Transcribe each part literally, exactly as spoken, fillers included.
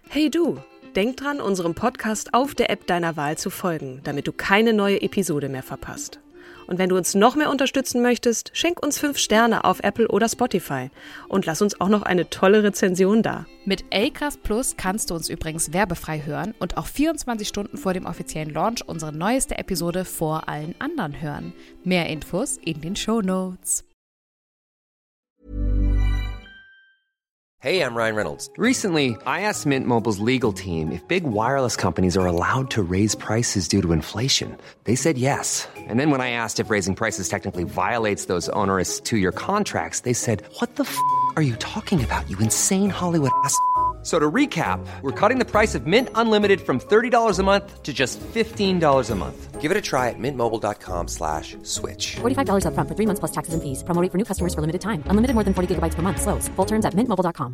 Hey du, denk dran, unserem Podcast auf der App deiner Wahl zu folgen, damit du keine neue Episode mehr verpasst. Und wenn du uns noch mehr unterstützen möchtest, schenk uns fünf Sterne auf Apple oder Spotify und lass uns auch noch eine tolle Rezension da. Mit Acast Plus kannst du uns übrigens werbefrei hören und auch vierundzwanzig Stunden vor dem offiziellen Launch unsere neueste Episode vor allen anderen hören. Mehr Infos in den Shownotes. Hey, I'm Ryan Reynolds. Recently, I asked Mint Mobile's legal team if big wireless companies are allowed to raise prices due to inflation. They said yes. And then when I asked if raising prices technically violates those onerous two-year contracts, they said, what the f*** are you talking about, you insane Hollywood ass f- So to recap, we're cutting the price of Mint Unlimited from thirty dollars a month to just fifteen dollars a month. Give it a try at mintmobile.com slash switch. forty-five dollars up front for three months plus taxes and fees. Promo rate for new customers for limited time. Unlimited more than forty gigabytes per month. Slows full terms at mint mobile dot com.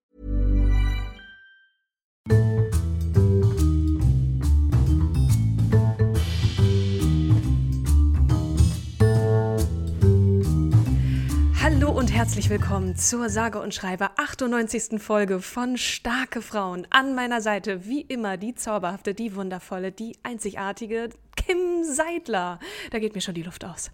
Hallo und herzlich willkommen zur sage und schreibe achtundneunzigsten Folge von Starke Frauen. An meiner Seite wie immer die zauberhafte, die wundervolle, die einzigartige Kim Seidler. Da geht mir schon die Luft aus.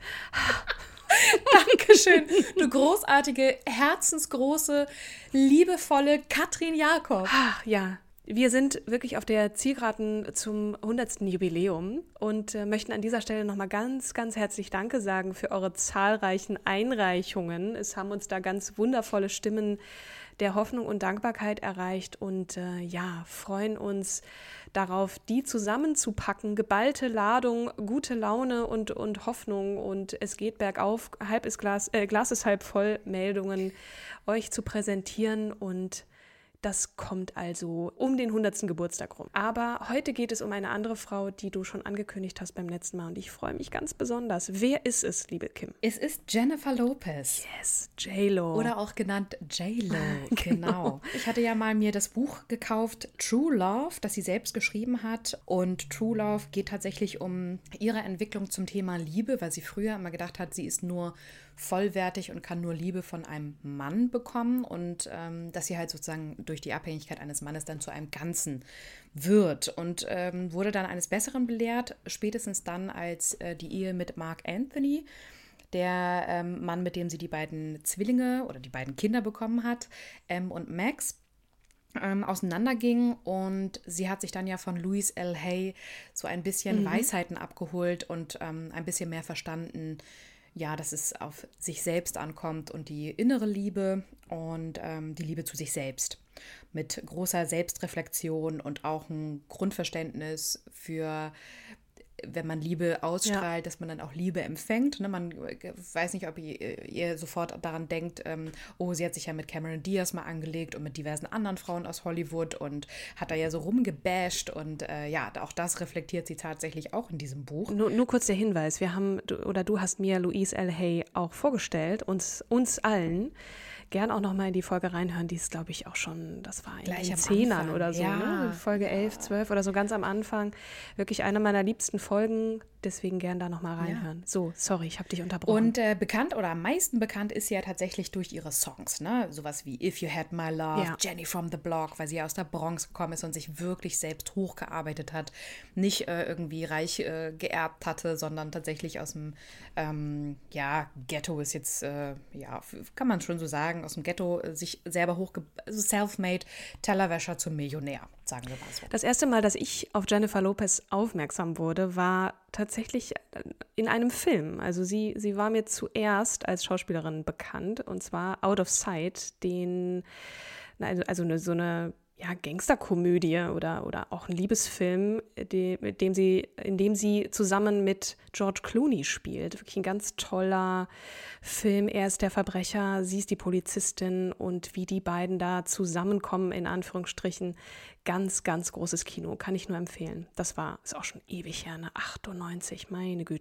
Dankeschön, du großartige, herzensgroße, liebevolle Katrin Jakob. Ach, ja. Wir sind wirklich auf der Zielgeraden zum hundertsten Jubiläum und äh, möchten an dieser Stelle nochmal ganz, ganz herzlich Danke sagen für eure zahlreichen Einreichungen. Es haben uns da ganz wundervolle Stimmen der Hoffnung und Dankbarkeit erreicht und äh, ja, freuen uns darauf, die zusammenzupacken. Geballte Ladung, gute Laune und, und Hoffnung und es geht bergauf, halb ist Glas, äh, Glas ist halb voll, Meldungen euch zu präsentieren und das kommt also um den hundertsten Geburtstag rum. Aber heute geht es um eine andere Frau, die du schon angekündigt hast beim letzten Mal. Und ich freue mich ganz besonders. Wer ist es, liebe Kim? Es ist Jennifer Lopez. Yes, J-Lo. Oder auch genannt J-Lo, genau. Genau. Ich hatte ja mal mir das Buch gekauft, True Love, das sie selbst geschrieben hat. Und True Love geht tatsächlich um ihre Entwicklung zum Thema Liebe, weil sie früher immer gedacht hat, sie ist nur vollwertig und kann nur Liebe von einem Mann bekommen und ähm, dass sie halt sozusagen durch die Abhängigkeit eines Mannes dann zu einem Ganzen wird und ähm, wurde dann eines Besseren belehrt, spätestens dann, als äh, die Ehe mit Mark Anthony, der ähm, Mann, mit dem sie die beiden Zwillinge oder die beiden Kinder bekommen hat, Em und Max, ähm, auseinanderging und sie hat sich dann ja von Louise L. Hay so ein bisschen mhm. Weisheiten abgeholt und ähm, ein bisschen mehr verstanden, ja, dass es auf sich selbst ankommt und die innere Liebe und ähm, die Liebe zu sich selbst. Mit großer Selbstreflexion und auch ein Grundverständnis für, wenn man Liebe ausstrahlt, ja, dass man dann auch Liebe empfängt. Ne, man weiß nicht, ob ihr, ihr sofort daran denkt, ähm, oh, sie hat sich ja mit Cameron Diaz mal angelegt und mit diversen anderen Frauen aus Hollywood und hat da ja so rumgebasht und äh, ja, auch das reflektiert sie tatsächlich auch in diesem Buch. Nur, nur kurz der Hinweis, wir haben, du, oder du hast mir Louise L. Hay auch vorgestellt, uns, uns allen. Gern auch nochmal in die Folge reinhören, die ist, glaube ich, auch schon, das war in Gleich den am Zehnern Anfang. oder so, Ja. ne? Folge elf, zwölf oder so ganz am Anfang. Wirklich eine meiner liebsten Folgen, deswegen gern da nochmal reinhören. Ja. So, sorry, ich habe dich unterbrochen. Und äh, bekannt oder am meisten bekannt ist sie ja tatsächlich durch ihre Songs, ne? Sowas wie If You Had My Love, ja. Jenny from the Block, weil sie ja aus der Bronx gekommen ist und sich wirklich selbst hochgearbeitet hat, nicht äh, irgendwie reich äh, geerbt hatte, sondern tatsächlich aus dem, ähm, ja, Ghetto ist jetzt, äh, ja, kann man schon so sagen, aus dem Ghetto äh, sich selber hochge... also self-made, Tellerwäscher zum Millionär, sagen wir mal so. Das erste Mal, dass ich auf Jennifer Lopez aufmerksam wurde, war tatsächlich in einem Film. Also sie, sie war mir zuerst als Schauspielerin bekannt und zwar Out of Sight, den, also, also eine, so eine ja, Gangsterkomödie oder, oder auch ein Liebesfilm, die, mit dem sie, in dem sie zusammen mit George Clooney spielt. Wirklich ein ganz toller Film. Er ist der Verbrecher, sie ist die Polizistin und wie die beiden da zusammenkommen, in Anführungsstrichen. Ganz, ganz großes Kino, kann ich nur empfehlen. Das war, ist auch schon ewig her, ne? achtundneunzig, meine Güte.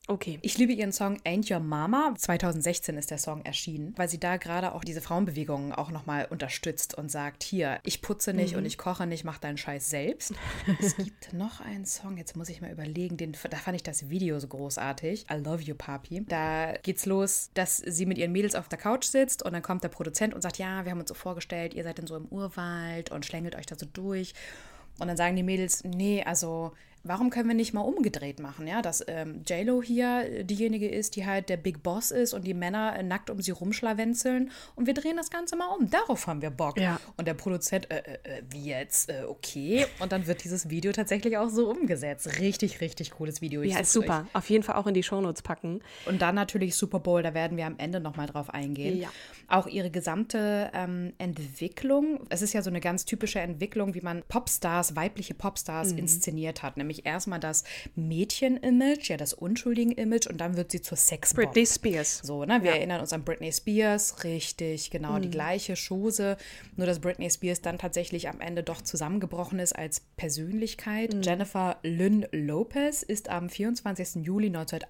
Okay. Ich liebe ihren Song Ain't Your Mama. zwanzig sechzehn ist der Song erschienen, weil sie da gerade auch diese Frauenbewegung auch nochmal unterstützt und sagt, hier, ich putze nicht mhm. und ich koche nicht, mach deinen Scheiß selbst. Es gibt noch einen Song, jetzt muss ich mal überlegen, den, da fand ich das Video so großartig. I Love You, Papi. Da geht's los, dass sie mit ihren Mädels auf der Couch sitzt und dann kommt der Produzent und sagt, ja, wir haben uns so vorgestellt, ihr seid dann so im Urwald und schlängelt euch da so durch. Und dann sagen die Mädels, nee, also warum können wir nicht mal umgedreht machen, ja, dass ähm, J-Lo hier diejenige ist, die halt der Big Boss ist und die Männer äh, nackt um sie rumschlawenzeln und wir drehen das Ganze mal um, darauf haben wir Bock. Ja. Und der Produzent, äh, äh, wie jetzt, äh, okay, und dann wird dieses Video tatsächlich auch so umgesetzt. Richtig, richtig cooles Video. Ich ja, ist super. Euch. Auf jeden Fall auch in die Shownotes packen. Und dann natürlich Super Bowl, da werden wir am Ende nochmal drauf eingehen. Ja. Auch ihre gesamte ähm, Entwicklung, es ist ja so eine ganz typische Entwicklung, wie man Popstars, weibliche Popstars mhm. inszeniert hat, nämlich erstmal das Mädchen-Image, ja, das unschuldigen Image und dann wird sie zur Sexbombe. Britney Spears. So, ne, wir ja. erinnern uns an Britney Spears, richtig, genau, mhm. die gleiche Chose, nur dass Britney Spears dann tatsächlich am Ende doch zusammengebrochen ist als Persönlichkeit. Mhm. Jennifer Lynn Lopez ist am vierundzwanzigsten Juli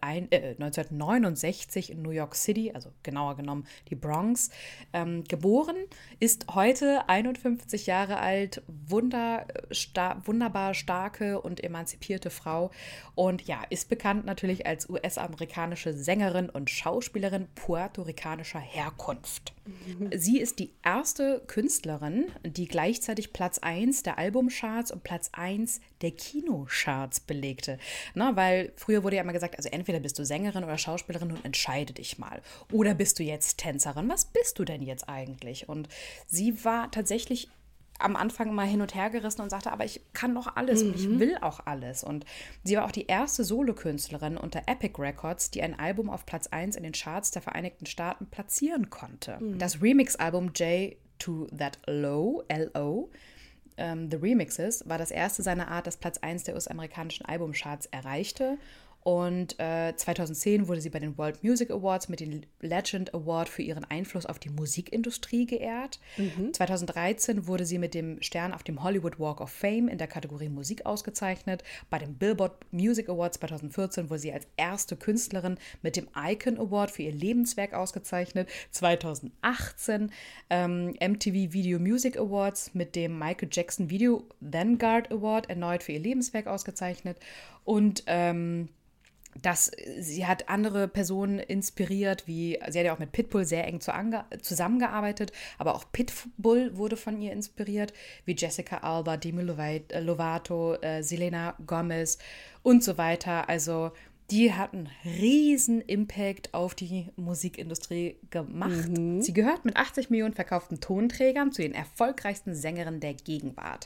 neunzehnhundertneunundsechzig in New York City, also genauer genommen die Bronx, ähm, geboren, ist heute einundfünfzig Jahre alt, wunder, sta- wunderbar starke und emanzipierte Frau und ja, ist bekannt natürlich als U S-amerikanische Sängerin und Schauspielerin puerto-ricanischer Herkunft. Mhm. Sie ist die erste Künstlerin, die gleichzeitig Platz eins der Albumcharts und Platz eins der Kinocharts belegte. Na, weil früher wurde ja immer gesagt, also entweder bist du Sängerin oder Schauspielerin und entscheide dich mal. Oder bist du jetzt Tänzerin? Was bist du denn jetzt eigentlich? Und sie war tatsächlich am Anfang mal hin und her gerissen und sagte, aber ich kann doch alles mhm. und ich will auch alles. Und sie war auch die erste Solokünstlerin unter Epic Records, die ein Album auf Platz eins in den Charts der Vereinigten Staaten platzieren konnte. Mhm. Das Remix-Album J to That Low, L O, ähm, The Remixes, war das erste seiner Art, das Platz eins der U S-amerikanischen Albumcharts erreichte. Und äh, zweitausendzehn wurde sie bei den World Music Awards mit dem Legend Award für ihren Einfluss auf die Musikindustrie geehrt. Mhm. zweitausenddreizehn wurde sie mit dem Stern auf dem Hollywood Walk of Fame in der Kategorie Musik ausgezeichnet. Bei dem Billboard Music Awards zweitausendvierzehn wurde sie als erste Künstlerin mit dem Icon Award für ihr Lebenswerk ausgezeichnet. zweitausendachtzehn ähm, M T V Video Music Awards mit dem Michael Jackson Video Vanguard Award erneut für ihr Lebenswerk ausgezeichnet. Und ähm, dass sie hat andere Personen inspiriert, wie sie hat ja auch mit Pitbull sehr eng zu ange- zusammengearbeitet, aber auch Pitbull wurde von ihr inspiriert, wie Jessica Alba, Demi Lovato, äh, Selena Gomez und so weiter. Also die hat einen riesen Impact auf die Musikindustrie gemacht. Mhm. Sie gehört mit achtzig Millionen verkauften Tonträgern zu den erfolgreichsten Sängerinnen der Gegenwart.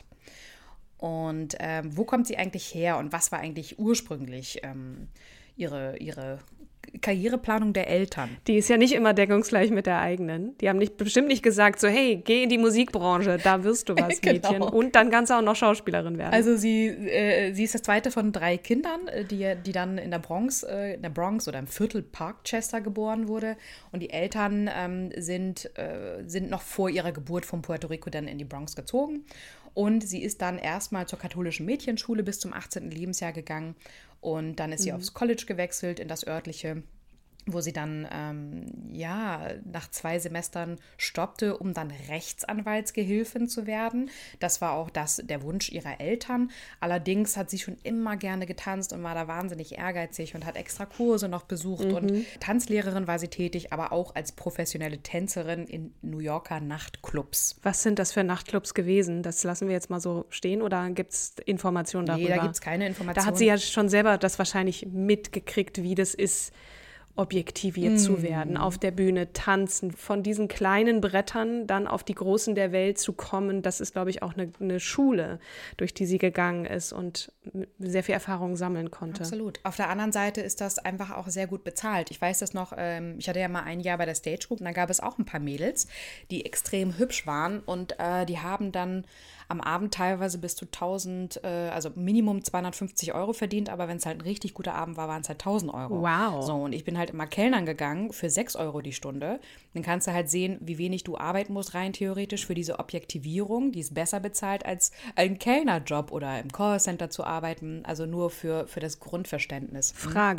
Und ähm, wo kommt sie eigentlich her und was war eigentlich ursprünglich ähm, ihre, ihre Karriereplanung der Eltern? Die ist ja nicht immer deckungsgleich mit der eigenen. Die haben nicht, bestimmt nicht gesagt, so hey, geh in die Musikbranche, da wirst du was, genau. Mädchen. Und dann kannst du auch noch Schauspielerin werden. Also sie, äh, sie ist das zweite von drei Kindern, die, die dann in der Bronx, äh, in der Bronx oder im Viertel Parkchester geboren wurde. Und die Eltern ähm, sind, äh, sind noch vor ihrer Geburt von Puerto Rico dann in die Bronx gezogen. Und sie ist dann erstmal zur katholischen Mädchenschule bis zum achtzehnten Lebensjahr gegangen. Und dann ist sie mhm. aufs College gewechselt, in das örtliche, wo sie dann ähm, ja nach zwei Semestern stoppte, um dann Rechtsanwaltsgehilfin zu werden. Das war auch das, der Wunsch ihrer Eltern. Allerdings hat sie schon immer gerne getanzt und war da wahnsinnig ehrgeizig und hat extra Kurse noch besucht. Mhm. Und Tanzlehrerin war sie tätig, aber auch als professionelle Tänzerin in New Yorker Nachtclubs. Was sind das für Nachtclubs gewesen? Das lassen wir jetzt mal so stehen oder gibt es Informationen darüber? Nee, da gibt es keine Informationen. Da hat sie ja schon selber das wahrscheinlich mitgekriegt, wie das ist, objektiviert mm. zu werden, auf der Bühne tanzen, von diesen kleinen Brettern dann auf die Großen der Welt zu kommen. Das ist, glaube ich, auch eine, eine Schule, durch die sie gegangen ist und sehr viel Erfahrung sammeln konnte. Absolut. Auf der anderen Seite ist das einfach auch sehr gut bezahlt. Ich weiß das noch, ähm, ich hatte ja mal ein Jahr bei der Stage Group und da gab es auch ein paar Mädels, die extrem hübsch waren und äh, die haben dann am Abend teilweise bis zu tausend, äh, also Minimum zweihundertfünfzig Euro verdient, aber wenn es halt ein richtig guter Abend war, waren es halt tausend Euro. Wow. So, und ich bin halt immer Kellnern gegangen für sechs Euro die Stunde. Dann kannst du halt sehen, wie wenig du arbeiten musst, rein theoretisch, für diese Objektivierung. Die ist besser bezahlt als ein Kellnerjob oder im Callcenter zu arbeiten, also nur für, für das Grundverständnis. Frage.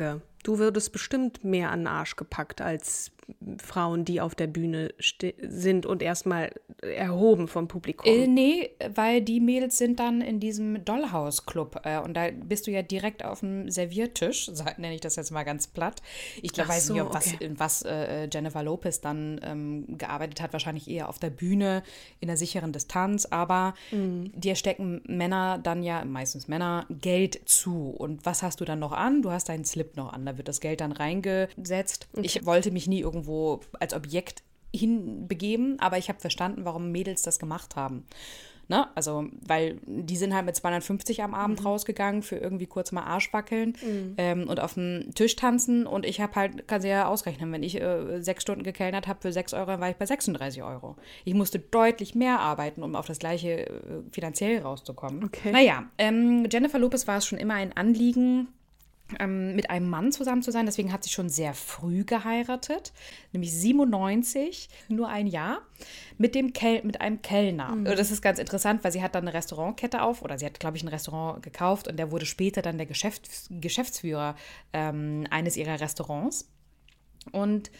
du würdest bestimmt mehr an den Arsch gepackt als Frauen, die auf der Bühne ste- sind und erstmal erhoben vom Publikum. Äh, nee, weil die Mädels sind dann in diesem Dollhouse-Club äh, und da bist du ja direkt auf dem Serviertisch, so nenne ich das jetzt mal ganz platt. Ich glaub, Ach weiß so, nicht, ob was, okay. in was äh, Jennifer Lopez dann ähm, gearbeitet hat, wahrscheinlich eher auf der Bühne, in der sicheren Distanz, aber Mhm. dir stecken Männer dann ja, meistens Männer, Geld zu. Und was hast du dann noch an? Du hast deinen Slip noch an, da wird das Geld dann reingesetzt. Ich wollte mich nie irgendwo als Objekt hinbegeben, aber ich habe verstanden, warum Mädels das gemacht haben. Ne? Also, weil die sind halt mit zweihundertfünfzig am Abend mhm. rausgegangen für irgendwie kurz mal Arschwackeln mhm. ähm, und auf dem Tisch tanzen und ich habe halt, kann sie ja ausrechnen, wenn ich äh, sechs Stunden gekellnert habe für sechs Euro, dann war ich bei sechsunddreißig Euro. Ich musste deutlich mehr arbeiten, um auf das gleiche äh, finanziell rauszukommen. Okay. Naja, ähm, Jennifer Lopez war es schon immer ein Anliegen, Ähm, mit einem Mann zusammen zu sein. Deswegen hat sie schon sehr früh geheiratet, nämlich siebenundneunzig, nur ein Jahr, mit, dem Kel- mit einem Kellner. Mhm. Das ist ganz interessant, weil sie hat dann eine Restaurantkette auf, oder sie hat, glaube ich, ein Restaurant gekauft und der wurde später dann der Geschäfts- Geschäftsführer ähm, eines ihrer Restaurants. Und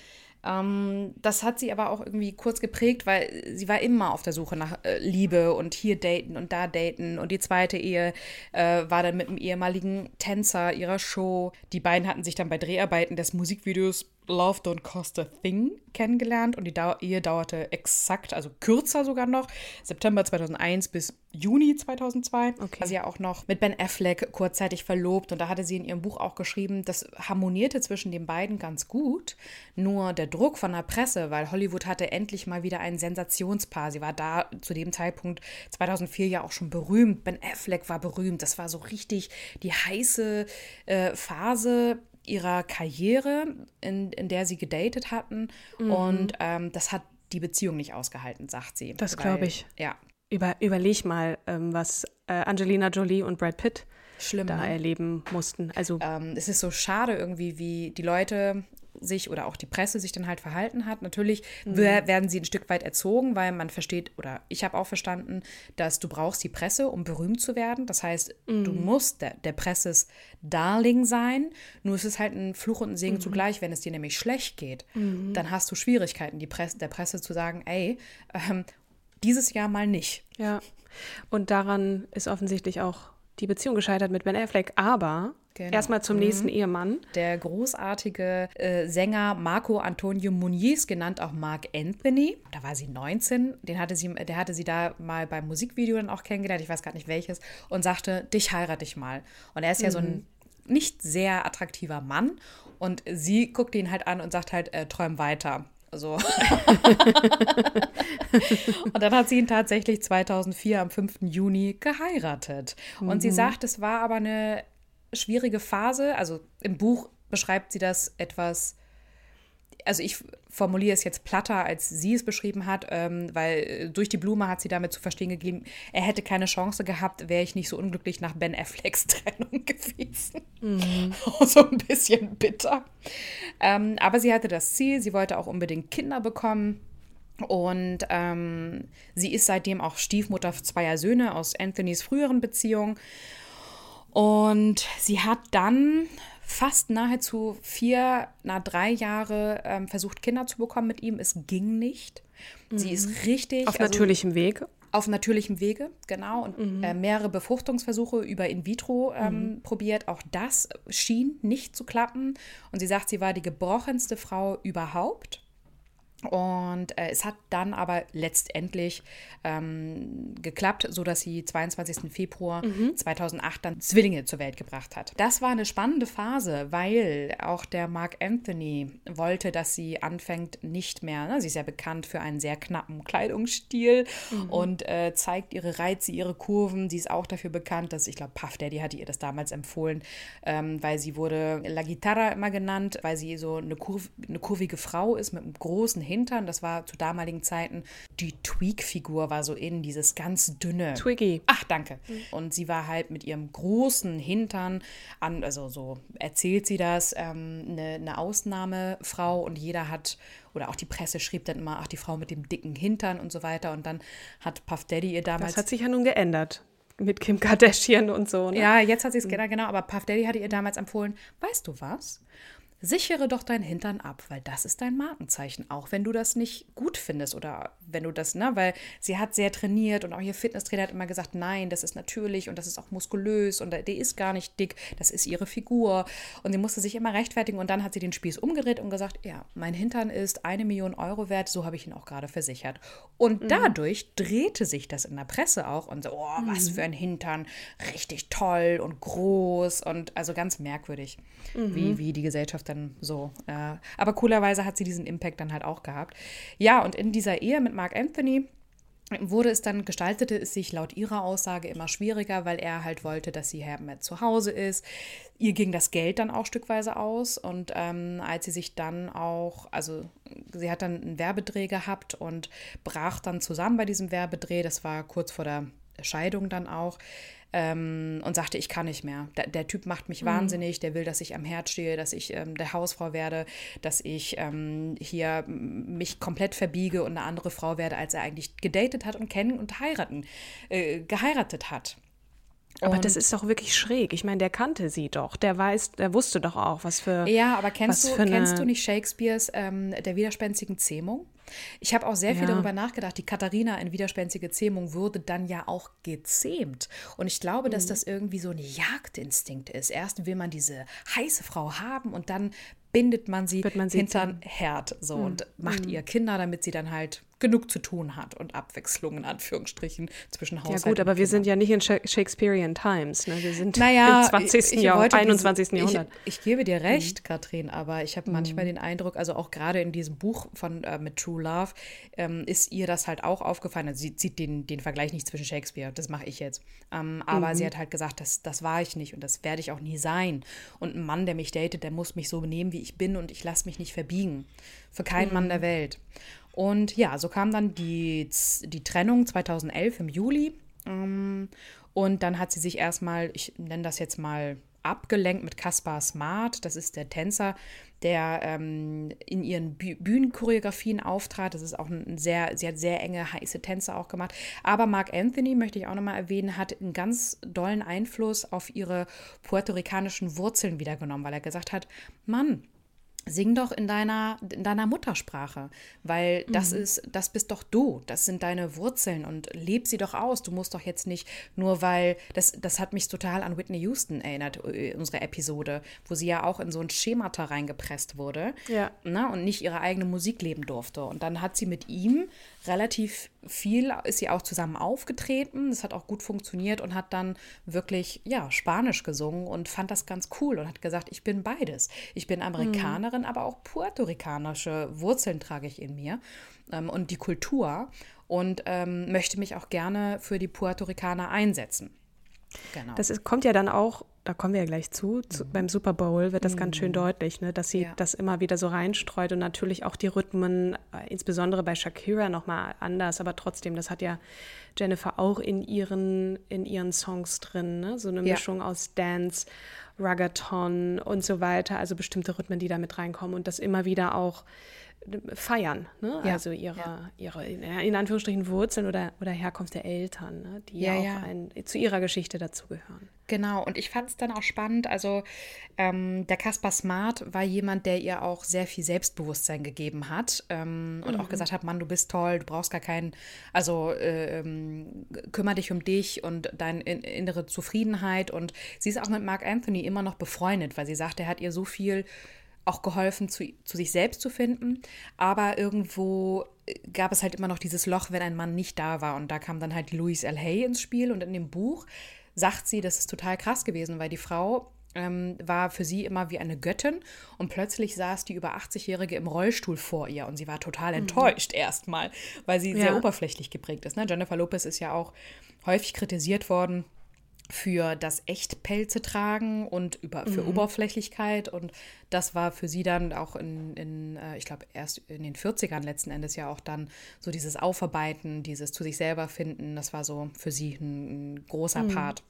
Ähm, das hat sie aber auch irgendwie kurz geprägt, weil sie war immer auf der Suche nach äh, Liebe und hier daten und da daten. Und die zweite Ehe äh, war dann mit einem ehemaligen Tänzer ihrer Show. Die beiden hatten sich dann bei Dreharbeiten des Musikvideos Love Don't Cost a Thing kennengelernt und die Dau- Ehe dauerte exakt, also kürzer sogar noch, September zweitausendeins bis Juni zweitausendzwei. Okay. War sie ja auch noch mit Ben Affleck kurzzeitig verlobt und da hatte sie in ihrem Buch auch geschrieben, das harmonierte zwischen den beiden ganz gut, nur der Druck von der Presse, weil Hollywood hatte endlich mal wieder ein Sensationspaar. Sie war da zu dem Zeitpunkt zweitausendvier ja auch schon berühmt. Ben Affleck war berühmt. Das war so richtig die heiße äh, Phase ihrer Karriere, in, in der sie gedatet hatten. Mhm. Und ähm, das hat die Beziehung nicht ausgehalten, sagt sie. Das glaube ich. Ja. Über, überleg mal, ähm, was äh, Angelina Jolie und Brad Pitt Schlimm, da ne? erleben mussten. Also Ähm, es ist so schade irgendwie, wie die Leute sich oder auch die Presse sich dann halt verhalten hat. Natürlich mhm. werden sie ein Stück weit erzogen, weil man versteht, oder ich habe auch verstanden, dass du brauchst die Presse, um berühmt zu werden. Das heißt, mhm. du musst der, der Presses Darling sein. Nur es ist halt ein Fluch und ein Segen mhm. zugleich. Wenn es dir nämlich schlecht geht, mhm. dann hast du Schwierigkeiten, die Presse, der Presse zu sagen, ey, ähm, dieses Jahr mal nicht. Ja, und daran ist offensichtlich auch die Beziehung gescheitert mit Ben Affleck. Aber genau. erstmal zum mhm. nächsten Ehemann. Der großartige äh, Sänger Marco Antonio Muniz, genannt auch Marc Anthony. Da war sie neunzehn. Den hatte sie, der hatte sie da mal beim Musikvideo dann auch kennengelernt. Ich weiß gar nicht welches. Und sagte, dich heirate ich mal. Und er ist ja mhm. so ein nicht sehr attraktiver Mann. Und sie guckt ihn halt an und sagt halt, äh, träum weiter. So. Und dann hat sie ihn tatsächlich zweitausendvier am fünften Juni geheiratet. Und mhm. sie sagt, es war aber eine schwierige Phase. Also im Buch beschreibt sie das etwas, also ich formuliere es jetzt platter, als sie es beschrieben hat, ähm, weil durch die Blume hat sie damit zu verstehen gegeben, er hätte keine Chance gehabt, wäre ich nicht so unglücklich nach Ben Afflecks Trennung gewesen. Mhm. So ein bisschen bitter. Ähm, aber sie hatte das Ziel, sie wollte auch unbedingt Kinder bekommen. Und ähm, sie ist seitdem auch Stiefmutter zweier Söhne aus Anthonys früheren Beziehung. Und sie hat dann fast nahezu vier, na drei Jahre ähm, versucht, Kinder zu bekommen mit ihm. Es ging nicht. Mhm. Sie ist richtig... Auf also, natürlichem Weg. Auf natürlichem Wege, genau. Und mhm. äh, mehrere Befruchtungsversuche über in vitro ähm, mhm. probiert. Auch das schien nicht zu klappen. Und sie sagt, sie war die gebrochenste Frau überhaupt. Und äh, es hat dann aber letztendlich ähm, geklappt, sodass sie zweiundzwanzigsten Februar mhm. zweitausendacht dann Zwillinge zur Welt gebracht hat. Das war eine spannende Phase, weil auch der Marc Anthony wollte, dass sie anfängt nicht mehr, ne, sie ist ja bekannt für einen sehr knappen Kleidungsstil mhm. und äh, zeigt ihre Reize, ihre Kurven. Sie ist auch dafür bekannt, dass, ich glaube, Puff Daddy hatte ihr das damals empfohlen, ähm, weil sie wurde La Guitarra immer genannt, weil sie so eine, kurv- eine kurvige Frau ist mit einem großen Hintern. Das war zu damaligen Zeiten, die Tweak-Figur war so in, dieses ganz dünne. Twiggy. Ach, danke. Mhm. Und sie war halt mit ihrem großen Hintern, an, also so erzählt sie das, ähm, eine, eine Ausnahmefrau und jeder hat, oder auch die Presse schrieb dann immer, ach, die Frau mit dem dicken Hintern und so weiter. Und dann hat Puff Daddy ihr damals... Das hat sich ja nun geändert. Mit Kim Kardashian und so, ne? Ja, jetzt hat sie es, mhm. genau, aber Puff Daddy hatte ihr damals empfohlen, weißt du was? sichere doch dein Hintern ab, weil das ist dein Markenzeichen, auch wenn du das nicht gut findest oder wenn du das, ne, weil sie hat sehr trainiert und auch ihr Fitnesstrainer hat immer gesagt, nein, das ist natürlich und das ist auch muskulös und der ist gar nicht dick, das ist ihre Figur und sie musste sich immer rechtfertigen und dann hat sie den Spieß umgedreht und gesagt, ja, mein Hintern ist eine Million Euro wert, so habe ich ihn auch gerade versichert. Und mhm. dadurch drehte sich das in der Presse auch und so, oh, mhm. was für ein Hintern, richtig toll und groß und also ganz merkwürdig, mhm. wie, wie die Gesellschaft dann so. Äh, aber coolerweise hat sie diesen Impact dann halt auch gehabt. Ja, und in dieser Ehe mit Marc Anthony wurde es dann, gestaltete es sich laut ihrer Aussage immer schwieriger, weil er halt wollte, dass sie mehr zu Hause ist. Ihr ging das Geld dann auch stückweise aus und ähm, als sie sich dann auch, also sie hat dann einen Werbedreh gehabt und brach dann zusammen bei diesem Werbedreh, das war kurz vor der Scheidung dann auch, ähm, und sagte, ich kann nicht mehr. Der, der Typ macht mich mhm. wahnsinnig, der will, dass ich am Herd stehe, dass ich ähm, der Hausfrau werde, dass ich ähm, hier mich komplett verbiege und eine andere Frau werde, als er eigentlich gedatet hat und kennen und heiraten, äh, geheiratet hat. Aber und das ist doch wirklich schräg. Ich meine, der kannte sie doch. Der weiß, der wusste doch auch, was für. Ja, aber kennst, du, eine... kennst du nicht Shakespeares ähm, Der widerspenstigen Zähmung? Ich habe auch sehr viel ja. darüber nachgedacht. Die Katharina in Widerspenstige Zähmung wurde dann ja auch gezähmt. Und ich glaube, mhm. dass das irgendwie so ein Jagdinstinkt ist. Erst will man diese heiße Frau haben und dann bindet man sie, man sie hinterm Herd so, mhm. und macht mhm. ihr Kinder, damit sie dann halt genug zu tun hat und Abwechslung in Anführungsstrichen zwischen Haushalt. Ja gut, aber und wir Kindern. sind ja nicht in Shakespearean Times, ne? Wir sind naja, im zwanzigsten. ich, ich Jahrhundert, diese, einundzwanzigsten. Jahrhundert. Ich, ich gebe dir recht, mhm. Katrin, aber ich habe mhm. manchmal den Eindruck, also auch gerade in diesem Buch von äh, mit True Love, ähm, ist ihr das halt auch aufgefallen. Also sie zieht den, den Vergleich nicht zwischen Shakespeare, das mache ich jetzt. Ähm, aber mhm. sie hat halt gesagt, das, das war ich nicht und das werde ich auch nie sein. Und ein Mann, der mich datet, der muss mich so benehmen, wie ich bin und ich lasse mich nicht verbiegen. Für keinen mhm. Mann der Welt. Und ja, so kam dann die, die Trennung zweitausendelf im Juli. Und dann hat sie sich erstmal, ich nenne das jetzt mal, abgelenkt mit Kaspar Smart. Das ist der Tänzer, der ähm, in ihren Büh- Bühnenchoreografien auftrat. Das ist auch ein sehr, sie hat sehr enge, heiße Tänze auch gemacht. Aber Marc Anthony, möchte ich auch nochmal erwähnen, hat einen ganz dollen Einfluss auf ihre puerto-ricanischen Wurzeln wieder genommen, weil er gesagt hat, Mann, sing doch in deiner, in deiner Muttersprache, weil das mhm. ist, das bist doch du, das sind deine Wurzeln und leb sie doch aus. Du musst doch jetzt nicht nur, weil, das, das hat mich total an Whitney Houston erinnert, unsere Episode, wo sie ja auch in so ein Schemata reingepresst wurde, ja. ne, und nicht ihre eigene Musik leben durfte. Und dann hat sie mit ihm relativ viel, ist sie auch zusammen aufgetreten, das hat auch gut funktioniert und hat dann wirklich, ja, Spanisch gesungen und fand das ganz cool und hat gesagt, ich bin beides. Ich bin Amerikanerin, mhm. aber auch puerto-ricanische Wurzeln trage ich in mir ähm, und die Kultur und ähm, möchte mich auch gerne für die Puerto-Ricaner einsetzen. Genau. Das ist, kommt ja dann auch, da kommen wir ja gleich zu, zu mhm. beim Super Bowl wird das mhm. ganz schön deutlich, ne, dass sie ja. das immer wieder so reinstreut und natürlich auch die Rhythmen, äh, insbesondere bei Shakira nochmal anders, aber trotzdem, das hat ja Jennifer auch in ihren, in ihren Songs drin, ne, so eine ja. Mischung aus Dance, Reggaeton und so weiter, also bestimmte Rhythmen, die da mit reinkommen und das immer wieder auch feiern, ne? Ja. Also ihre, ja. ihre in Anführungsstrichen Wurzeln oder, oder Herkunft der Eltern, ne? Die ja, ja auch ja. Ein, zu ihrer Geschichte dazugehören. Genau, und ich fand es dann auch spannend, also ähm, der Kaspar Smart war jemand, der ihr auch sehr viel Selbstbewusstsein gegeben hat ähm, und mhm. auch gesagt hat, Mann, du bist toll, du brauchst gar keinen, also ähm, kümmere dich um dich und deine in, innere Zufriedenheit und sie ist auch mit Marc Anthony immer noch befreundet, weil sie sagt, er hat ihr so viel auch geholfen, zu, zu sich selbst zu finden, aber irgendwo gab es halt immer noch dieses Loch, wenn ein Mann nicht da war und da kam dann halt Louise L. Hay ins Spiel und in dem Buch sagt sie, das ist total krass gewesen, weil die Frau ähm, war für sie immer wie eine Göttin und plötzlich saß die über achtzigjährige im Rollstuhl vor ihr und sie war total enttäuscht mhm. erstmal, weil sie ja. sehr oberflächlich geprägt ist. Ne? Jennifer Lopez ist ja auch häufig kritisiert worden für das Echtpelze tragen und über, für mhm. Oberflächlichkeit und das war für sie dann auch in, in äh, ich glaube erst in den vierzigern letzten Endes ja auch dann so dieses Aufarbeiten, dieses zu sich selber finden, das war so für sie ein, ein großer mhm. Part.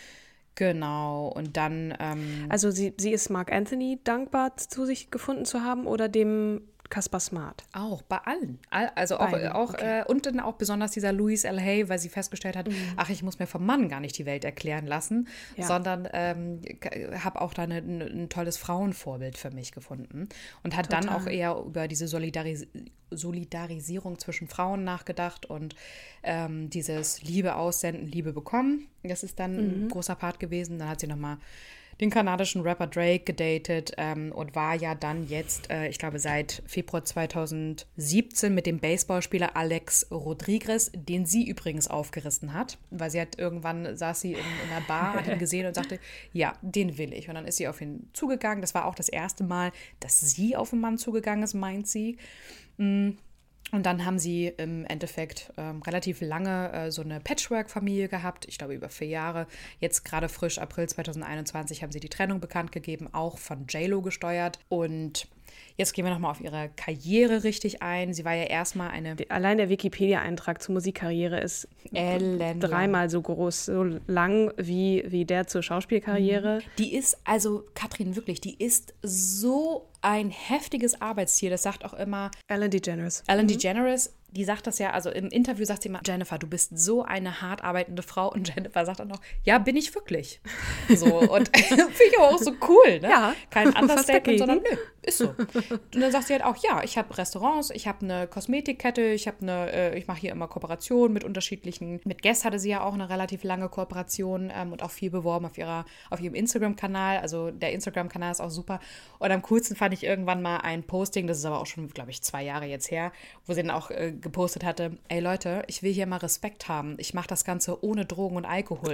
Genau, und dann ähm, also sie, sie ist Marc Anthony dankbar, zu sich gefunden zu haben oder dem Kaspar Smart. Auch, bei allen. All, also auch, Beiden, auch okay. äh, und dann auch besonders dieser Louise L. Hay, weil sie festgestellt hat, mhm. ach, ich muss mir vom Mann gar nicht die Welt erklären lassen, ja. sondern ähm, habe auch da eine, eine, ein tolles Frauenvorbild für mich gefunden. Und hat Total. Dann auch eher über diese Solidaris- Solidarisierung zwischen Frauen nachgedacht und ähm, dieses Liebe aussenden, Liebe bekommen. Das ist dann mhm. ein großer Part gewesen. Dann hat sie nochmal den kanadischen Rapper Drake gedatet ähm, und war ja dann jetzt, äh, ich glaube, seit Februar zweitausendsiebzehn mit dem Baseballspieler Alex Rodriguez, den sie übrigens aufgerissen hat, weil sie hat irgendwann, saß sie in, in einer Bar, hat ihn gesehen und sagte, ja, den will ich. Und dann ist sie auf ihn zugegangen. Das war auch das erste Mal, dass sie auf einen Mann zugegangen ist, meint sie. Mm. Und dann haben sie im Endeffekt ähm, relativ lange äh, so eine Patchwork-Familie gehabt, ich glaube über vier Jahre. Jetzt gerade frisch, April zweitausendeinundzwanzig, haben sie die Trennung bekannt gegeben, auch von J-Lo gesteuert. Und jetzt gehen wir nochmal auf ihre Karriere richtig ein. Sie war ja erstmal eine... Allein der Wikipedia-Eintrag zur Musikkarriere ist Elendlang. dreimal so groß, so lang wie, wie der zur Schauspielkarriere. Die ist, also Katrin, wirklich, die ist so ein heftiges Arbeitstier. Das sagt auch immer... Ellen DeGeneres. Ellen mhm. DeGeneres, die sagt das ja, also im Interview sagt sie immer, Jennifer, du bist so eine hart arbeitende Frau. Und Jennifer sagt dann noch, ja, bin ich wirklich. So, und finde ich aber auch so cool, ne? Ja. Kein Understatement, sondern nö, ist so. Und dann sagt sie halt auch, ja, ich habe Restaurants, ich habe eine Kosmetikkette, ich habe eine, äh, ich mache hier immer Kooperationen mit unterschiedlichen, mit Guess hatte sie ja auch eine relativ lange Kooperation ähm, und auch viel beworben auf ihrer, auf ihrem Instagram-Kanal. Also der Instagram-Kanal ist auch super. Und am coolsten fand ich irgendwann mal ein Posting, das ist aber auch schon, glaube ich, zwei Jahre jetzt her, wo sie dann auch äh, gepostet hatte, ey Leute, ich will hier mal Respekt haben. Ich mache das Ganze ohne Drogen und Alkohol.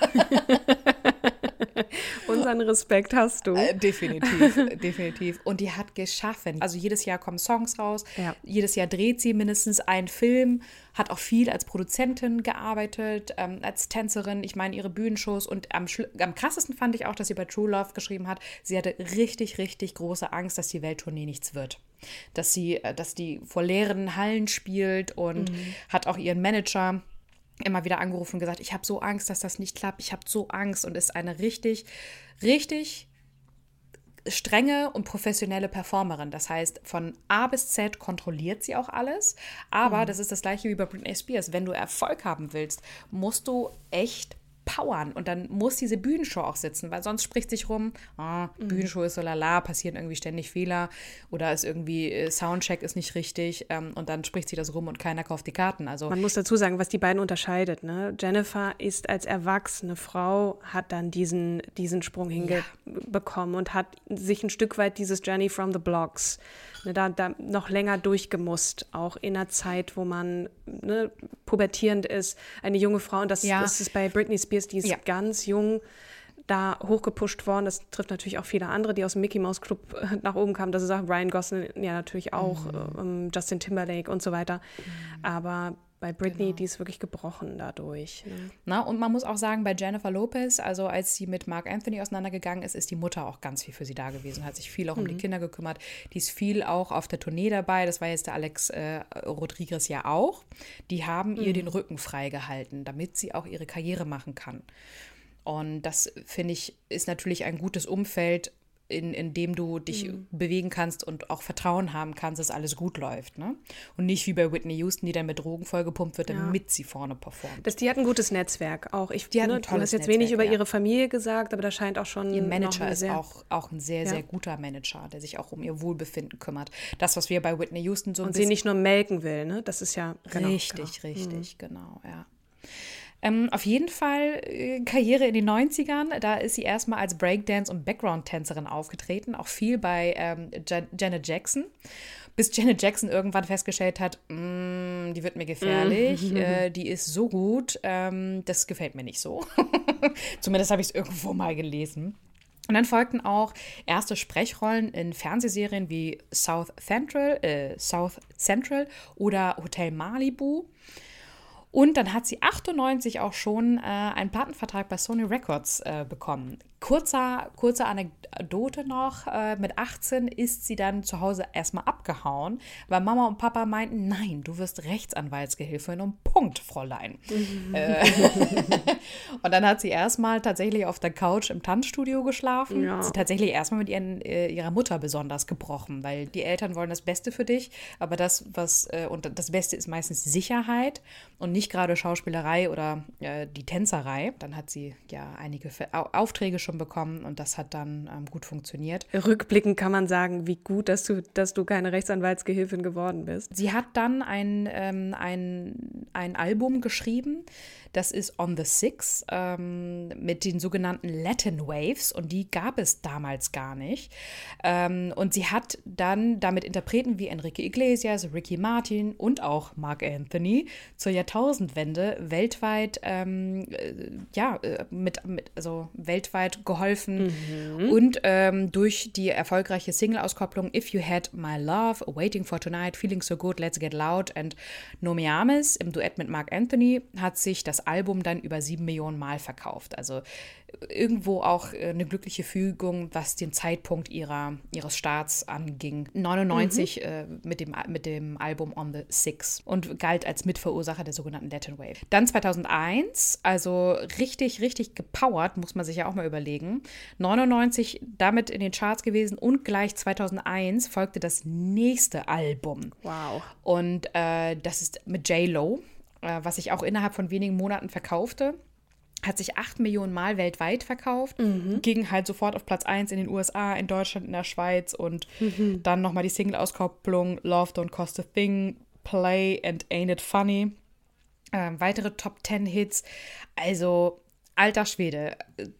Unseren Respekt hast du. Äh, definitiv, definitiv. Und die hat geschaffen. Also jedes Jahr kommen Songs raus. Ja. Jedes Jahr dreht sie mindestens einen Film. Hat auch viel als Produzentin gearbeitet, ähm, als Tänzerin. Ich meine, ihre Bühnenshows. Und am, schl- am krassesten fand ich auch, dass sie bei True Love geschrieben hat, sie hatte richtig, richtig große Angst, dass die Welttournee nichts wird. Dass sie, dass die vor leeren Hallen spielt und mhm. hat auch ihren Manager immer wieder angerufen und gesagt, ich habe so Angst, dass das nicht klappt, ich habe so Angst und ist eine richtig, richtig strenge und professionelle Performerin. Das heißt, von A bis Z kontrolliert sie auch alles, aber mhm. das ist das gleiche wie bei Britney Spears. Wenn du Erfolg haben willst, musst du echt powern und dann muss diese Bühnenshow auch sitzen, weil sonst spricht sich rum, ah, mhm. Bühnenshow ist so lala, passieren irgendwie ständig Fehler oder ist irgendwie Soundcheck ist nicht richtig ähm, und dann spricht sie das rum und keiner kauft die Karten. Also man muss dazu sagen, was die beiden unterscheidet. Ne? Jennifer ist als erwachsene Frau, hat dann diesen, diesen Sprung hingebekommen ja. und hat sich ein Stück weit dieses Journey from the Blocks ne, da, da noch länger durchgemusst, auch in einer Zeit, wo man ne, pubertierend ist, eine junge Frau und das, ja. das ist bei Britney Spears, die ist ja. ganz jung da hochgepusht worden. Das trifft natürlich auch viele andere, die aus dem Mickey Mouse Club nach oben kamen. Das ist auch Ryan Gosling, ja natürlich auch, mhm. ähm, Justin Timberlake und so weiter. Mhm. Aber bei Britney, genau. die ist wirklich gebrochen dadurch. Ne? Na, und man muss auch sagen, bei Jennifer Lopez, also als sie mit Marc Anthony auseinandergegangen ist, ist die Mutter auch ganz viel für sie da gewesen, hat sich viel auch mhm. um die Kinder gekümmert. Die ist viel auch auf der Tournee dabei, das war jetzt der Alex äh, Rodriguez ja auch. Die haben mhm. ihr den Rücken freigehalten, damit sie auch ihre Karriere machen kann. Und das, finde ich, ist natürlich ein gutes Umfeld, in, in dem du dich mhm. bewegen kannst und auch Vertrauen haben kannst, dass alles gut läuft. Ne? Und nicht wie bei Whitney Houston, die dann mit Drogen vollgepumpt wird, ja. damit sie vorne performt. Das, die hat ein gutes Netzwerk auch. Ich, die hat ne, ein tolles du hast jetzt Netzwerk, wenig über ja. ihre Familie gesagt, aber da scheint auch schon ihr Manager noch ist sehr, auch, auch ein sehr, ja. sehr guter Manager, der sich auch um ihr Wohlbefinden kümmert. Das, was wir bei Whitney Houston so ein und bisschen... sie nicht nur melken will, ne? Das ist ja... Genau, richtig, genau. richtig, mhm. genau, ja. Ähm, auf jeden Fall äh, Karriere in den neunzigern, da ist sie erstmal als Breakdance- und Background-Tänzerin aufgetreten, auch viel bei ähm, Jan- Janet Jackson, bis Janet Jackson irgendwann festgestellt hat, die wird mir gefährlich, mhm. äh, die ist so gut, ähm, das gefällt mir nicht so. Zumindest habe ich es irgendwo mal gelesen. Und dann folgten auch erste Sprechrollen in Fernsehserien wie South Central, äh, South Central oder Hotel Malibu. Und dann hat sie achtundneunzig auch schon äh, einen Plattenvertrag bei Sony Records äh, bekommen. Kurzer, kurze Anekdote noch, äh, mit achtzehn ist sie dann zu Hause erstmal abgehauen, weil Mama und Papa meinten, nein, du wirst Rechtsanwaltsgehilfin und Punkt, Fräulein. Mhm. Äh, und dann hat sie erstmal tatsächlich auf der Couch im Tanzstudio geschlafen. Ja. Sie tatsächlich erstmal mit ihren, äh, ihrer Mutter besonders gebrochen, weil die Eltern wollen das Beste für dich, aber das, was, äh, und das Beste ist meistens Sicherheit und nicht gerade Schauspielerei oder äh, die Tänzerei. Dann hat sie ja einige Aufträge schon bekommen und das hat dann ähm, gut funktioniert. Rückblickend kann man sagen, wie gut, dass du, dass du keine Rechtsanwaltsgehilfin geworden bist. Sie hat dann ein, ähm, ein, ein Album geschrieben, das ist On the Six, ähm, mit den sogenannten Latin Waves und die gab es damals gar nicht. Ähm, und sie hat dann damit Interpreten wie Enrique Iglesias, Ricky Martin und auch Marc Anthony zur Jahrtausendwende weltweit, ähm, äh, ja, mit, mit, also weltweit geholfen mhm. und ähm, durch die erfolgreiche Single-Auskopplung If You Had My Love, Waiting for Tonight, Feeling So Good, Let's Get Loud and No Me Ames im Duett mit Marc Anthony hat sich das Album dann über sieben Millionen Mal verkauft. Also irgendwo auch eine glückliche Fügung, was den Zeitpunkt ihrer, ihres Starts anging. neunundneunzig mhm. äh, mit, dem, mit dem Album On the Six und galt als Mitverursacher der sogenannten Latin Wave. Dann zweitausendeins, also richtig, richtig gepowert, muss man sich ja auch mal überlegen. neunundneunzig damit in den Charts gewesen und gleich zweitausendeins folgte das nächste Album. Wow. Und äh, das ist mit J-Lo, äh, was sich auch innerhalb von wenigen Monaten verkaufte. Hat sich acht Millionen Mal weltweit verkauft, mhm. ging halt sofort auf Platz eins in den U S A, in Deutschland, in der Schweiz und mhm. dann nochmal die Single-Auskopplung Love Don't Cost a Thing, Play and Ain't It Funny. Ähm, weitere Top zehn Hits, also alter Schwede.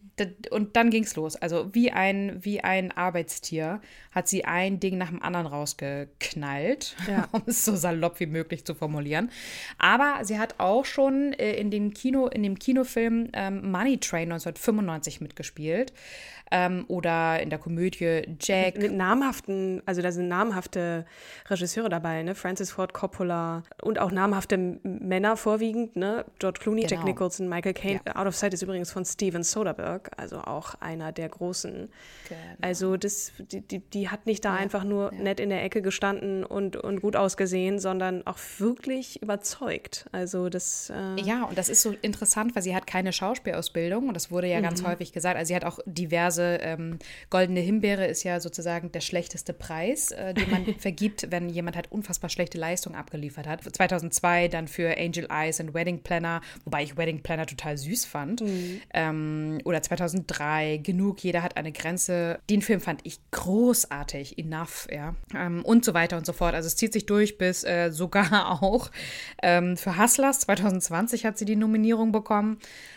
Und dann ging's los. Also wie ein, wie ein Arbeitstier hat sie ein Ding nach dem anderen rausgeknallt, ja. um es so salopp wie möglich zu formulieren. Aber sie hat auch schon äh, in, dem Kino, in dem Kinofilm ähm, Money Train neunzehnhundertfünfundneunzig mitgespielt. Ähm, oder in der Komödie Jack. Mit, mit namhaften, also da sind namhafte Regisseure dabei, ne? Francis Ford Coppola und auch namhafte Männer vorwiegend, ne? George Clooney, genau. Jack Nicholson, Michael Caine. Ja. Out of Sight ist übrigens von Steven Soderbergh, also auch einer der Großen. Genau. Also das, die, die, die hat nicht da ja. einfach nur ja. nett in der Ecke gestanden und, und gut ausgesehen, sondern auch wirklich überzeugt. Also das äh Ja, und das ist so interessant, weil sie hat keine Schauspielausbildung und das wurde ja mhm. ganz häufig gesagt. Also sie hat auch diverse Ähm, Goldene Himbeere ist ja sozusagen der schlechteste Preis, äh, den man vergibt, wenn jemand halt unfassbar schlechte Leistung abgeliefert hat. zweitausendzwei dann für Angel Eyes und Wedding Planner, wobei ich Wedding Planner total süß fand. Mhm. Ähm, oder zweitausenddrei, Genug, jeder hat eine Grenze. Den Film fand ich großartig, Enough, ja. Ähm, und so weiter und so fort. Also es zieht sich durch bis äh, sogar auch ähm, für Hustlers zweitausendzwanzig hat sie die Nominierung bekommen.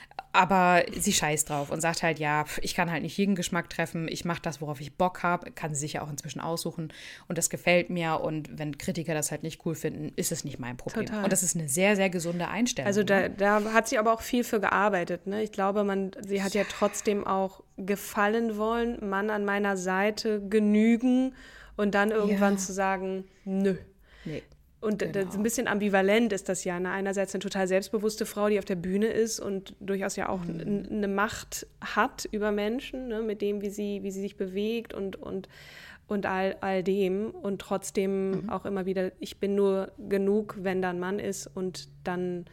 Aber sie scheißt drauf und sagt halt, ja, ich kann halt nicht jeden Geschmack treffen, ich mache das, worauf ich Bock habe, kann sie sich ja auch inzwischen aussuchen und das gefällt mir und wenn Kritiker das halt nicht cool finden, ist es nicht mein Problem. Total. Und das ist eine sehr, sehr gesunde Einstellung. Also da, da hat sie aber auch viel für gearbeitet, ne? Ich glaube, man, sie hat ja trotzdem auch gefallen wollen, Mann an meiner Seite, genügen und dann irgendwann ja. zu sagen, nö. Nee. Und genau. das, ein bisschen ambivalent ist das ja. Ne? Einerseits eine total selbstbewusste Frau, die auf der Bühne ist und durchaus ja auch mhm. n- eine Macht hat über Menschen, ne? Mit dem, wie sie, wie sie sich bewegt und, und, und all, all dem. Und trotzdem mhm. auch immer wieder, ich bin nur genug, wenn da ein Mann ist und dann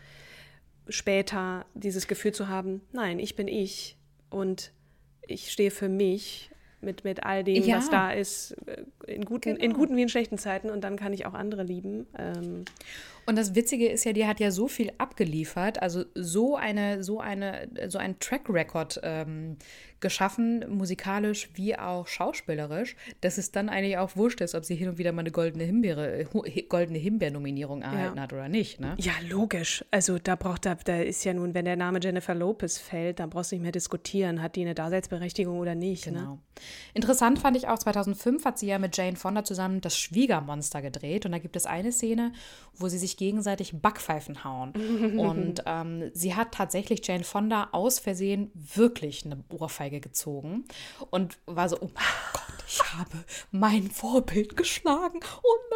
später dieses Gefühl zu haben, nein, ich bin ich und ich stehe für mich. Mit, mit all dem, ja. was da ist, in guten, genau. in guten wie in schlechten Zeiten und dann kann ich auch andere lieben. Ähm. Und das Witzige ist ja, die hat ja so viel abgeliefert, also so eine, so eine, so ein Track Record ähm, geschaffen, musikalisch wie auch schauspielerisch, dass es dann eigentlich auch wurscht ist, ob sie hin und wieder mal eine goldene Himbeere, goldene Himbeer-Nominierung erhalten ja. hat oder nicht. Ne? Ja, logisch. Also da braucht da, da ist ja nun, wenn der Name Jennifer Lopez fällt, dann brauchst du nicht mehr diskutieren, hat die eine Daseinsberechtigung oder nicht. Genau. Ne? Interessant fand ich auch, zweitausendfünf hat sie ja mit Jane Fonda zusammen das Schwiegermonster gedreht und da gibt es eine Szene, wo sie sich gegenseitig Backpfeifen hauen. Und ähm, sie hat tatsächlich Jane Fonda aus Versehen wirklich eine Ohrfeige gezogen und war so, oh mein Gott, ich habe mein Vorbild geschlagen. Oh nein.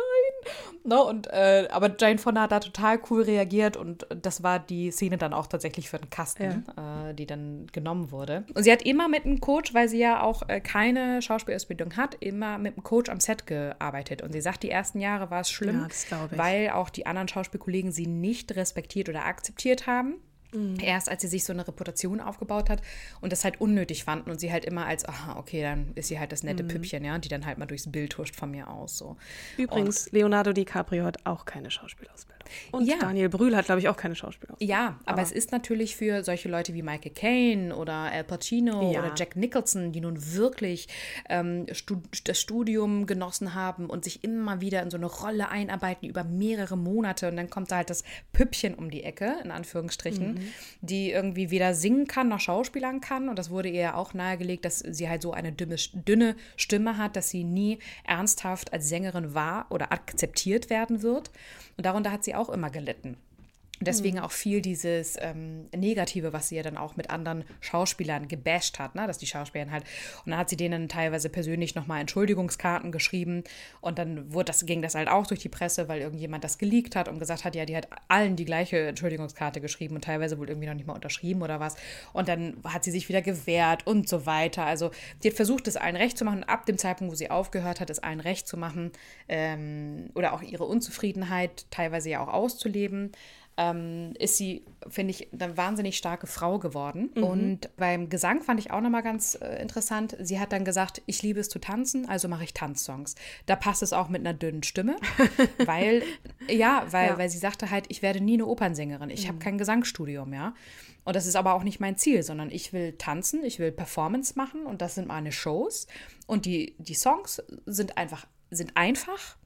Ne? Und, äh, aber Jane Fonda hat da total cool reagiert und das war die Szene dann auch tatsächlich für den Kasten, ja. äh, die dann genommen wurde. Und sie hat immer mit einem Coach, weil sie ja auch äh, keine Schauspielausbildung hat, immer mit einem Coach am Set gearbeitet. Und sie sagt, die ersten Jahre war es schlimm, ja, das glaub ich. weil auch die anderen Schauspielkollegen sie nicht respektiert oder akzeptiert haben. Mhm. Erst als sie sich so eine Reputation aufgebaut hat und das halt unnötig fanden und sie halt immer als, aha, okay, dann ist sie halt das nette mhm. Püppchen, ja, die dann halt mal durchs Bild huscht von mir aus. So. Übrigens, und Leonardo DiCaprio hat auch keine Schauspielausbildung. Und ja. Daniel Brühl hat, glaube ich, auch keine Schauspielausbildung. Ja, aber, aber es ist natürlich für solche Leute wie Michael Caine oder Al Pacino ja. oder Jack Nicholson, die nun wirklich ähm, stud- das Studium genossen haben und sich immer wieder in so eine Rolle einarbeiten über mehrere Monate und dann kommt da halt das Püppchen um die Ecke, in Anführungsstrichen, mhm. die irgendwie weder singen kann noch schauspielern kann und das wurde ihr ja auch nahegelegt, dass sie halt so eine dünne, dünne Stimme hat, dass sie nie ernsthaft als Sängerin war oder akzeptiert werden wird und darunter hat sie auch immer gelitten. Deswegen auch viel dieses ähm, Negative, was sie ja dann auch mit anderen Schauspielern gebasht hat, ne? Dass die Schauspieler halt, und dann hat sie denen teilweise persönlich nochmal Entschuldigungskarten geschrieben und dann wurde das, ging das halt auch durch die Presse, weil irgendjemand das geleakt hat und gesagt hat, ja, die hat allen die gleiche Entschuldigungskarte geschrieben und teilweise wohl irgendwie noch nicht mal unterschrieben oder was und dann hat sie sich wieder gewehrt und so weiter. Also sie hat versucht, es allen recht zu machen und ab dem Zeitpunkt, wo sie aufgehört hat, es allen recht zu machen ähm, oder auch ihre Unzufriedenheit teilweise ja auch auszuleben, Ähm, ist sie, finde ich, eine wahnsinnig starke Frau geworden. Mhm. Und beim Gesang fand ich auch nochmal ganz äh, interessant. Sie hat dann gesagt, ich liebe es zu tanzen, also mache ich Tanzsongs. Da passt es auch mit einer dünnen Stimme, weil, ja, weil, ja. weil sie sagte halt, ich werde nie eine Opernsängerin. Ich mhm. habe kein Gesangsstudium, ja. Und das ist aber auch nicht mein Ziel, sondern ich will tanzen, ich will Performance machen und das sind meine Shows. Und die, die Songs sind einfach, sind einfach.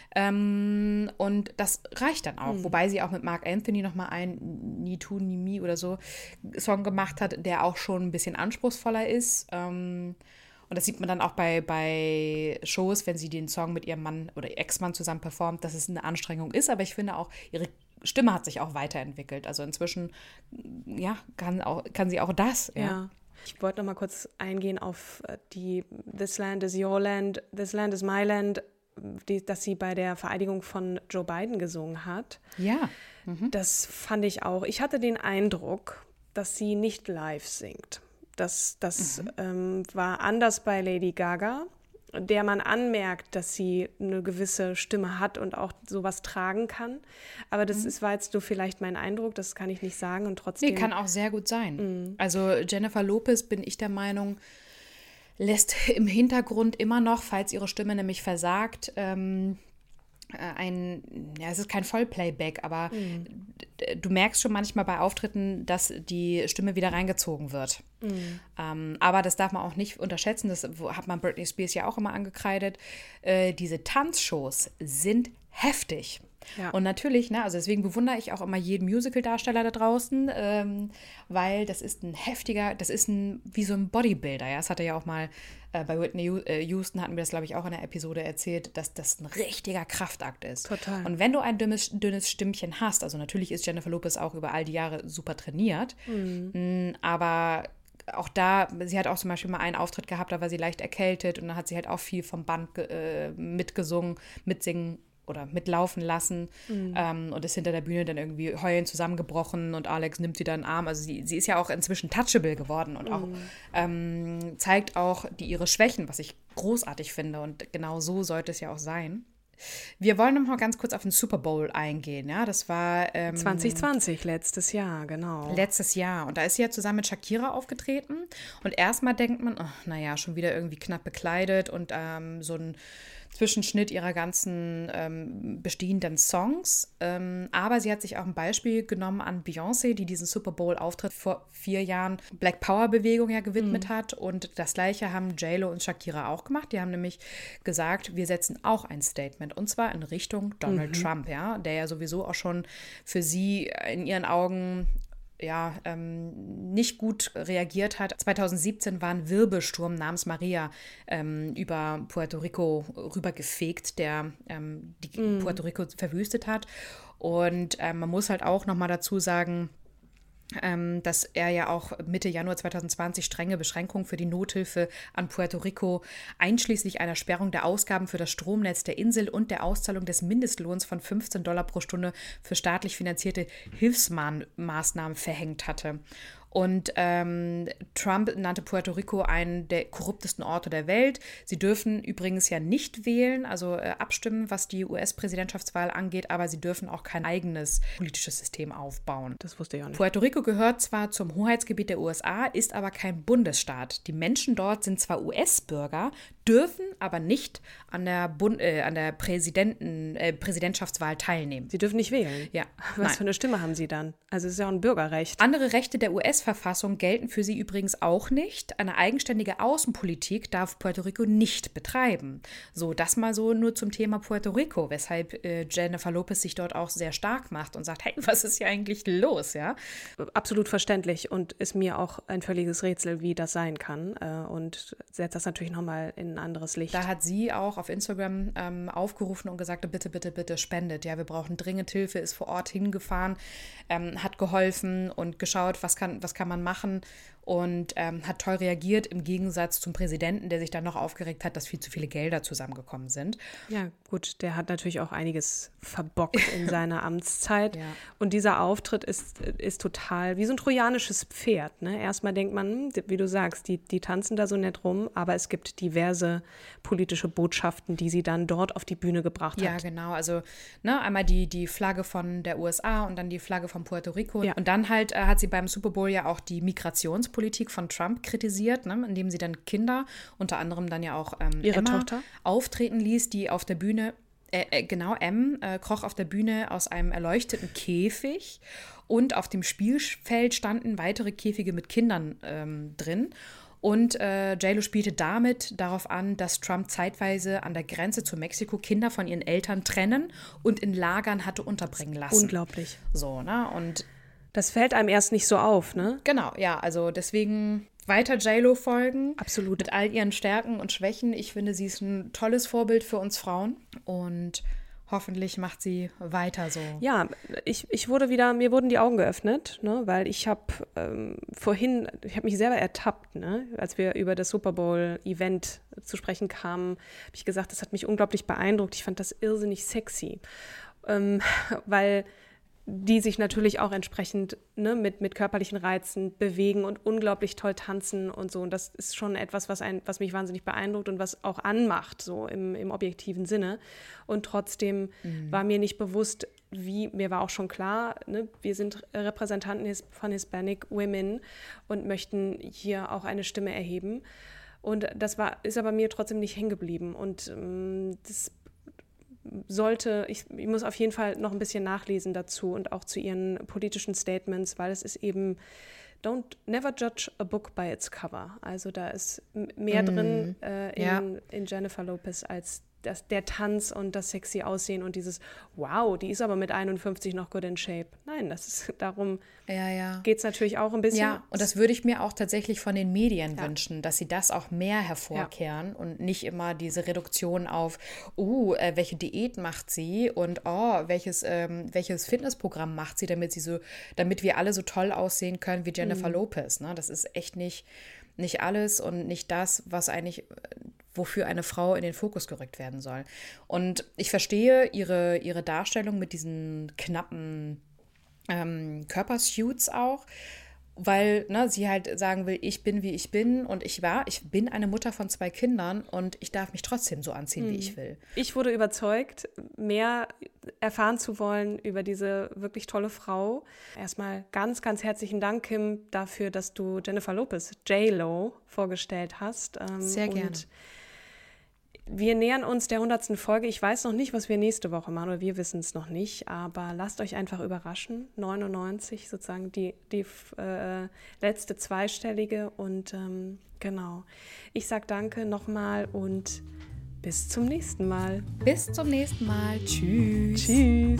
Ähm, und das reicht dann auch. Mhm. Wobei sie auch mit Mark Anthony nochmal einen Ni Tu Ni Mi oder so Song gemacht hat, der auch schon ein bisschen anspruchsvoller ist. Ähm, und das sieht man dann auch bei, bei Shows, wenn sie den Song mit ihrem Mann oder Ex-Mann zusammen performt, dass es eine Anstrengung ist. Aber ich finde auch, ihre Stimme hat sich auch weiterentwickelt. Also inzwischen, ja, kann, auch, kann sie auch das. Ja. ja. Ich wollte noch mal kurz eingehen auf die This Land is Your Land, This Land is My Land, die, dass sie bei der Vereidigung von Joe Biden gesungen hat. Ja. Mhm. Das fand ich auch. Ich hatte den Eindruck, dass sie nicht live singt. Das, das mhm. ähm, war anders bei Lady Gaga, der man anmerkt, dass sie eine gewisse Stimme hat und auch sowas tragen kann. Aber das mhm. ist, war jetzt nur vielleicht mein Eindruck, das kann ich nicht sagen. Und trotzdem. Nee, kann auch sehr gut sein. Mhm. Also Jennifer Lopez, bin ich der Meinung, lässt im Hintergrund immer noch, falls ihre Stimme nämlich versagt, ähm, ein, ja, es ist kein Vollplayback, aber mhm. d- du merkst schon manchmal bei Auftritten, dass die Stimme wieder reingezogen wird. Mhm. Ähm, aber das darf man auch nicht unterschätzen, das hat man Britney Spears ja auch immer angekreidet. Äh, diese Tanzshows sind heftig. Ja. Und natürlich, ne, also deswegen bewundere ich auch immer jeden Musical-Darsteller da draußen, ähm, weil das ist ein heftiger, das ist ein, wie so ein Bodybuilder, ja, das hat er ja auch mal äh, bei Whitney Houston, hatten wir das, glaube ich, auch in der Episode erzählt, dass das ein richtiger Kraftakt ist. Total. Und wenn du ein dünnes, dünnes Stimmchen hast, also natürlich ist Jennifer Lopez auch über all die Jahre super trainiert, mhm. mh, aber auch da, sie hat auch zum Beispiel mal einen Auftritt gehabt, da war sie leicht erkältet und dann hat sie halt auch viel vom Band äh, mitgesungen, mitsingen oder mitlaufen lassen mhm. ähm, und ist hinter der Bühne dann irgendwie heulend zusammengebrochen und Alex nimmt sie dann in den Arm. Also sie, sie ist ja auch inzwischen touchable geworden und mhm. auch ähm, zeigt auch die, ihre Schwächen, was ich großartig finde und genau so sollte es ja auch sein. Wir wollen noch mal ganz kurz auf den Super Bowl eingehen. Ja, das war ähm, zwanzig zwanzig, letztes Jahr, genau. Letztes Jahr. Und da ist sie ja zusammen mit Shakira aufgetreten. Und erstmal denkt man, oh, naja, schon wieder irgendwie knapp bekleidet und ähm, so ein Zwischenschnitt ihrer ganzen ähm, bestehenden Songs. Ähm, aber sie hat sich auch ein Beispiel genommen an Beyoncé, die diesen Super Bowl-Auftritt vor vier Jahren Black Power-Bewegung ja gewidmet mhm. hat. Und das Gleiche haben J-Lo und Shakira auch gemacht. Die haben nämlich gesagt, wir setzen auch ein Statement. Und zwar in Richtung Donald mhm. Trump, ja, der ja sowieso auch schon für sie in ihren Augen ja, ähm, nicht gut reagiert hat. zwanzig siebzehn war ein Wirbelsturm namens Maria ähm, über Puerto Rico rübergefegt, der ähm, die mm. Puerto Rico verwüstet hat. Und ähm, man muss halt auch nochmal dazu sagen, ähm, dass er ja auch Mitte Januar zweitausendzwanzig strenge Beschränkungen für die Nothilfe an Puerto Rico, einschließlich einer Sperrung der Ausgaben für das Stromnetz der Insel und der Auszahlung des Mindestlohns von fünfzehn Dollar pro Stunde für staatlich finanzierte Hilfsmaßnahmen verhängt hatte. Und ähm, Trump nannte Puerto Rico einen der korruptesten Orte der Welt. Sie dürfen übrigens ja nicht wählen, also äh, abstimmen, was die U S-Präsidentschaftswahl angeht, aber sie dürfen auch kein eigenes politisches System aufbauen. Das wusste ich auch nicht. Puerto Rico gehört zwar zum Hoheitsgebiet der U S A, ist aber kein Bundesstaat. Die Menschen dort sind zwar U S-Bürger, dürfen aber nicht an der, Bund, äh, an der Präsidenten, äh, Präsidentschaftswahl teilnehmen. Sie dürfen nicht wählen? Ja. Was Nein. für eine Stimme haben sie dann? Also es ist ja auch ein Bürgerrecht. Andere Rechte der U S-Verfassung gelten für sie übrigens auch nicht. Eine eigenständige Außenpolitik darf Puerto Rico nicht betreiben. So, das mal so nur zum Thema Puerto Rico, weshalb äh, Jennifer Lopez sich dort auch sehr stark macht und sagt, hey, was ist hier eigentlich los, ja? Absolut verständlich und ist mir auch ein völliges Rätsel, wie das sein kann, äh, und setzt das natürlich nochmal in ein anderes Licht. Da hat sie auch auf Instagram ähm, aufgerufen und gesagt, bitte, bitte, bitte spendet. Ja, wir brauchen dringend Hilfe, ist vor Ort hingefahren, ähm, hat geholfen und geschaut, was kann, was kann man machen und ähm, hat toll reagiert, im Gegensatz zum Präsidenten, der sich dann noch aufgeregt hat, dass viel zu viele Gelder zusammengekommen sind. Ja, gut, der hat natürlich auch einiges verbockt in seiner Amtszeit. Ja. Und dieser Auftritt ist, ist total wie so ein trojanisches Pferd. Ne? Erstmal denkt man, wie du sagst, die, die tanzen da so nett rum, aber es gibt diverse politische Botschaften, die sie dann dort auf die Bühne gebracht Ja, hat. genau. Also ne, einmal die, die Flagge von der U S A und dann die Flagge von Puerto Rico. Ja. Und dann halt äh, hat sie beim Super Bowl ja auch die Migrationspolitik von Trump kritisiert, ne, indem sie dann Kinder, unter anderem dann ja auch ähm, Ihre Emma, Tochter? auftreten ließ, die auf der Bühne, äh, äh, genau, M, äh, kroch auf der Bühne aus einem erleuchteten Käfig und auf dem Spielfeld standen weitere Käfige mit Kindern ähm, drin. Und äh, J-Lo spielte damit darauf an, dass Trump zeitweise an der Grenze zu Mexiko Kinder von ihren Eltern trennen und in Lagern hatte unterbringen lassen. Unglaublich. So, ne? Und Das fällt einem erst nicht so auf, ne? genau, ja, also deswegen weiter J-Lo folgen. Absolut. Mit all ihren Stärken und Schwächen. Ich finde, sie ist ein tolles Vorbild für uns Frauen und hoffentlich macht sie weiter so. Ja, ich, ich wurde wieder, mir wurden die Augen geöffnet, ne, weil ich habe ähm, vorhin, ich habe mich selber ertappt, ne, als wir über das Super Bowl-Event zu sprechen kamen, habe ich gesagt, das hat mich unglaublich beeindruckt. Ich fand das irrsinnig sexy, ähm, weil die sich natürlich auch entsprechend ne, mit, mit körperlichen Reizen bewegen und unglaublich toll tanzen und so. Und das ist schon etwas, was, ein, was mich wahnsinnig beeindruckt und was auch anmacht, so im, im objektiven Sinne. Und trotzdem mhm. war mir nicht bewusst, wie, mir war auch schon klar, ne, wir sind Repräsentanten von Hispanic Women und möchten hier auch eine Stimme erheben. Und das war, ist aber mir trotzdem nicht hängen geblieben. Und ähm, das sollte, ich, ich muss auf jeden Fall noch ein bisschen nachlesen dazu und auch zu ihren politischen Statements, weil es ist eben, don't never judge a book by its cover. Also da ist mehr mm, drin äh, in, ja. in Jennifer Lopez als das, der Tanz und das sexy Aussehen und dieses, wow, die ist aber mit einundfünfzig noch good in shape. Nein, das ist darum, ja, ja. geht es natürlich auch ein bisschen. Ja, und das würde ich mir auch tatsächlich von den Medien ja. wünschen, dass sie das auch mehr hervorkehren ja. und nicht immer diese Reduktion auf, uh, äh, welche Diät macht sie und oh, welches, ähm, welches Fitnessprogramm macht sie, damit sie so, damit wir alle so toll aussehen können wie Jennifer mhm. Lopez. Ne? Das ist echt nicht, nicht alles und nicht das, was eigentlich wofür eine Frau in den Fokus gerückt werden soll. Und ich verstehe ihre, ihre Darstellung mit diesen knappen ähm, Körpersuits auch, weil ne, sie halt sagen will, ich bin, wie ich bin und ich war, ich bin eine Mutter von zwei Kindern und ich darf mich trotzdem so anziehen, mhm. wie ich will. Ich wurde überzeugt, mehr erfahren zu wollen über diese wirklich tolle Frau. Erstmal ganz, ganz herzlichen Dank, Kim, dafür, dass du Jennifer Lopez, J-Lo, vorgestellt hast. Ähm, Sehr gerne. Und wir nähern uns der hundertsten Folge. Ich weiß noch nicht, was wir nächste Woche machen, oder wir wissen es noch nicht, aber lasst euch einfach überraschen. neunundneunzig sozusagen die, die äh, letzte zweistellige und ähm, genau. Ich sage danke nochmal und bis zum nächsten Mal. Bis zum nächsten Mal. Tschüss. Tschüss.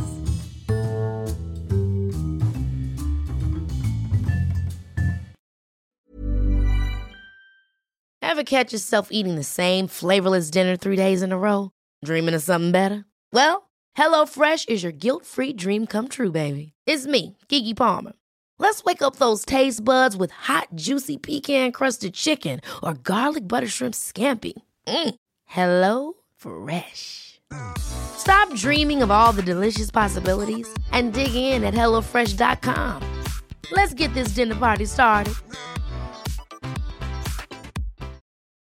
Ever catch yourself eating the same flavorless dinner three days in a row? Dreaming of something better? Well, HelloFresh is your guilt-free dream come true, baby. It's me, Keke Palmer. Let's wake up those taste buds with hot, juicy pecan-crusted chicken or garlic butter shrimp scampi. Mm. Hello Fresh. Stop dreaming of all the delicious possibilities and dig in at hello fresh dot com. Let's get this dinner party started.